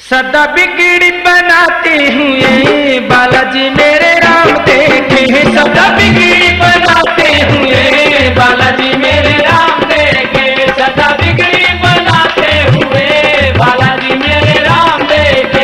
सदा बिगड़ी बनाते हुए बालाजी मेरे राम देखे, सदा बिगड़ी बनाते हुए बालाजी मेरे राम देखे, सदा बिगड़ी बनाते हुए बालाजी मेरे राम देखे।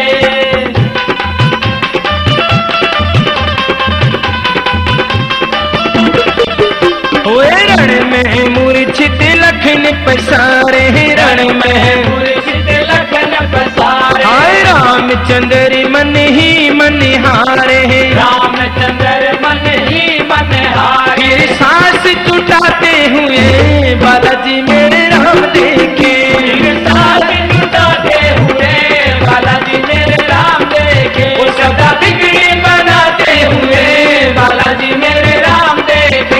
ओए रण में मूर्छित लखन पसारे, रण में मूर्छित लखन पसारे, हाय रामचंद्र मन ही मन हारे, रामचंद्र मन ही मन हारे। फिर सांस छुटाते हुए बालाजी मेरे राम देखे, सांस छुटाते हुए बालाजी मेरे राम देखे, वो सदा बिगड़ी बनाते हुए बालाजी मेरे राम देखे।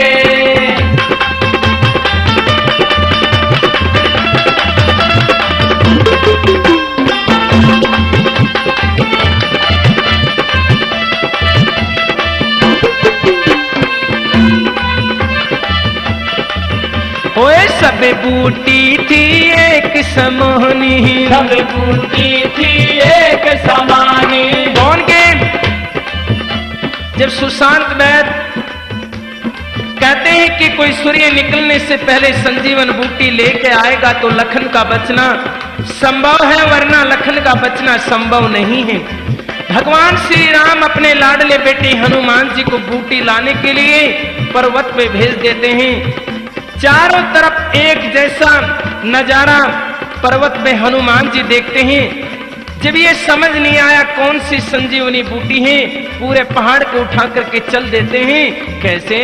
ओए सब बूटी थी एक समानी, सब बूटी थी एक समानी। कौन के? जब सुशांत वैद कहते हैं कि कोई सूर्य निकलने से पहले संजीवन बूटी लेके आएगा तो लखन का बचना संभव है, वरना लखन का बचना संभव नहीं है। भगवान श्री राम अपने लाडले बेटे हनुमान जी को बूटी लाने के लिए पर्वत पे भेज देते हैं। चारों तरफ एक जैसा नजारा पर्वत में हनुमान जी देखते हैं। जब ये समझ नहीं आया कौन सी संजीवनी बूटी है, पूरे पहाड़ को उठा करके चल देते हैं। कैसे?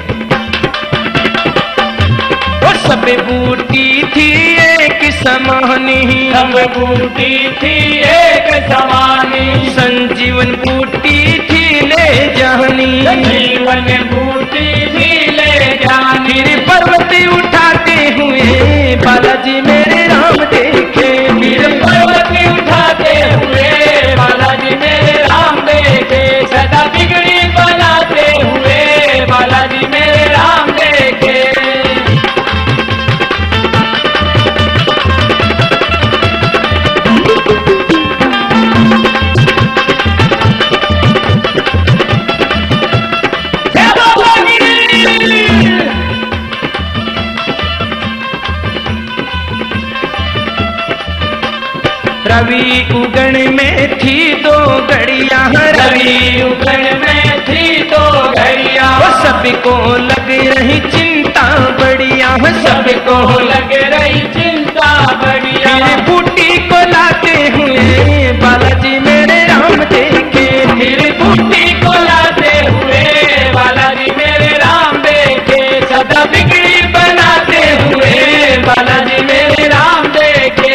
और सब बूटी थी एक समानी, सब बूटी थी एक समानी, संजीवन बूटी थी ले जानी, संजीवन बूटी थी ले जानी। फिर पर्वत उठाते हुए बालाजी मेरे राम देखे, फिर पर्वत उठाते हुए बालाजी मेरे राम देखे, सदा बिगड़ी बनाते हुए बालाजी मेरे राम देखे। रवि उगण में थी दो घड़िया, रवि उगण में थी दो घड़िया, सबको लग रही चिंता बढ़िया, सबको लग रही चिंता बढ़िया। फिर बूटी को लाते हुए बालाजी मेरे राम देखे, फिर बूटी को लाते हुए बालाजी मेरे राम देखे, सदा बिगड़ी बनाते हुए बालाजी मेरे राम देखे।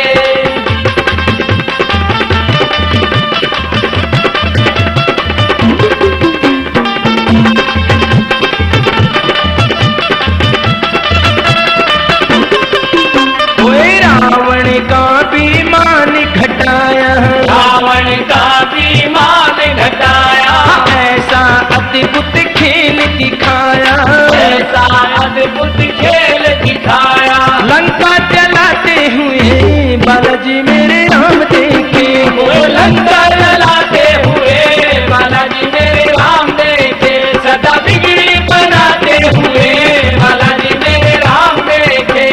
रावण का भी मान घटाया, ऐसा अद्भुत खेल दिखाया, ऐसा अद्भुत खेल दिखाया। लंका जलाते हुए बालाजी मेरे राम देखे, वो लंका जलाते हुए बालाजी मेरे राम देखे, सदा बिगड़ी बनाते हुए बालाजी मेरे राम देखे।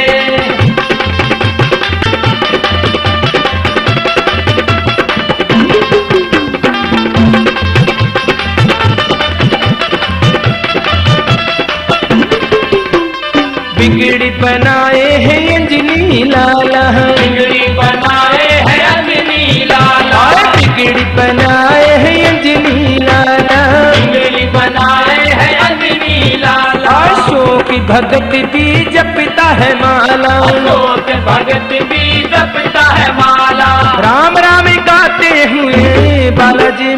बिगड़ी बनाए हैं अंजनी लाला, बिगड़ी बनाए हैं अंजनी लाला, बिगड़ी बनाए हैं अंजनी लाला, बिगड़ी बनाए हैं अंजनी लाला। अशोक भगत भी जपता है माला, अशोक भगत भी जपता है माला। राम राम गाते हुए बालाजी